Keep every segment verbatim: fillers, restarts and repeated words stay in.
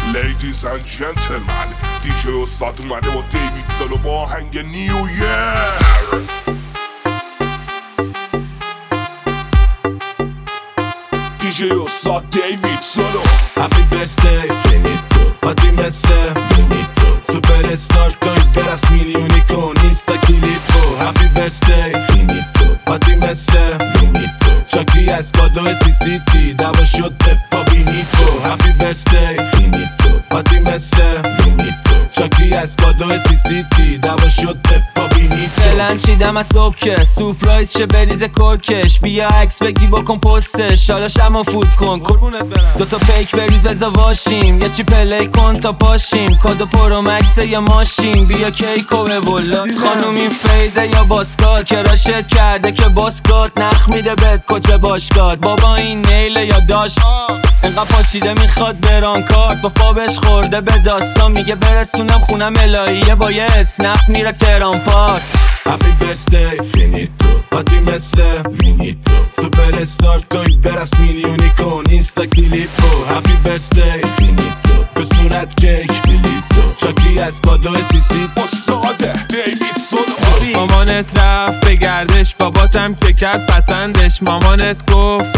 Ladies and gentlemen, دیجی استاد اومده با دیوید سولو با آهنگ نیو یر. دیجی استاد دیوید سولو. Happy birthday, finito. Padri مثل وینیتو. سوپر استار توی برس میلیونی کن نیست کلیپو. Happy birthday, finito. Padri مثل وینیتو. شاکی از کادو سی سی پی دوا شد پا بینیتو. Happy birthday, finito. Padri مثل وینیتو. شاکی از کادو سی سی پی دوا شد پا بینیتو. فعلا چیدم از صبح که سورپرایز شه بریز کرکش. بیا عکس بگی بکن پستش حالا شما فوت کن قربونت برم. دوتا پیک بریز بزا واشیم یه چی پلی کن تا پاشیم. کادو پرو مکس یا ماشین بیا کیکو به ولا. خانوم این فیده یا باسکات کراشت کرده که باسکات نخ میده بد کچه باشگاد. بابا این نیله یا داشت انقدر پاچیده میخواد بران کارت. با فابش خورده به داستان میگه برسونم خونم الهیه با یه اسنپ میره تهران پاس. Happy birthday, finito. Padri مثل وینیتو. سوپر استار توی برس میلیونی کن اینستا کلیپو. Happy birthday, finito. به صورت کیک کلیپو. شاکی از کادو سی سی استاد دیوید سولو. مامانت رفت به گردش باباتم که کرد پسندش. مامانت گفت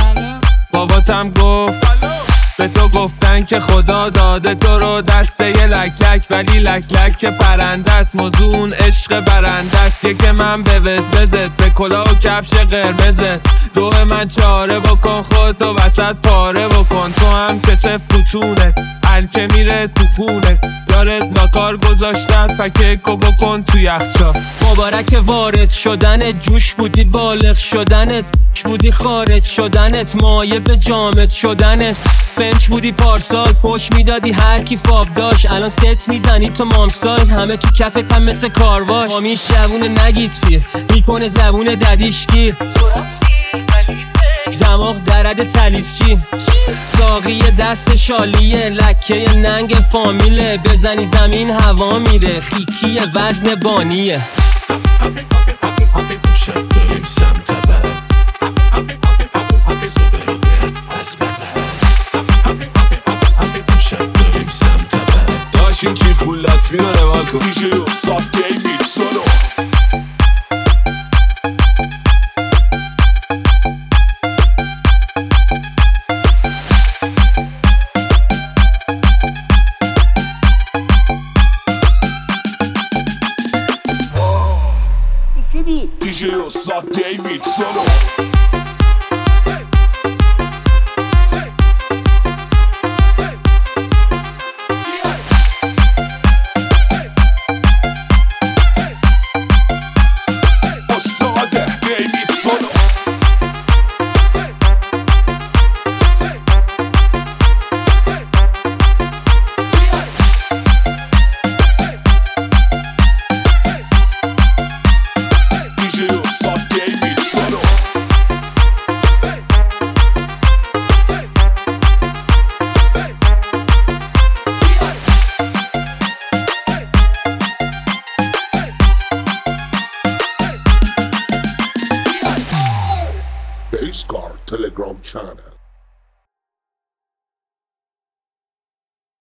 باباتم گفت به تو گفتن که خدا داده تو رو دسته یه لک لک ولی لک لک که پرنده است. موضوع اون عشق برنده است. یک من به وز وزت به کلاه و کفش قرمزت. دو من چاره بکن خودتو وسط پاره بکن. تو هم که صف بوتونه هر که میره تو خونه یارت لاکار گذاشتت پکیکو بکن تو یخچال. مبارک وارد شدنت جوش بودی بالغ شدنت بودی خارج شدنت مایه به جامد شدنت. فنچ بودی پارسال فوش میدادی هر کی فاب داشت. الان ست میزنی تو مامستای همه تو کفت هم مثل کارواش. مامی شبونه نگید پیر میکنه زبون ددیش گیر. دماغ درد تلیسچی ساقی دست شالیه لکه ننگ فامیله. بزنی زمین هوا میره خیکی وزن بانیه. شب داریم سمت بر صبح رو برد از ببر. شب داریم سمت بر داشین کیف پولت میداره مالکو. دیجی استاد دیوید سولو. دیجی استاد دیوید سولو. Bass Guard Telegram channel.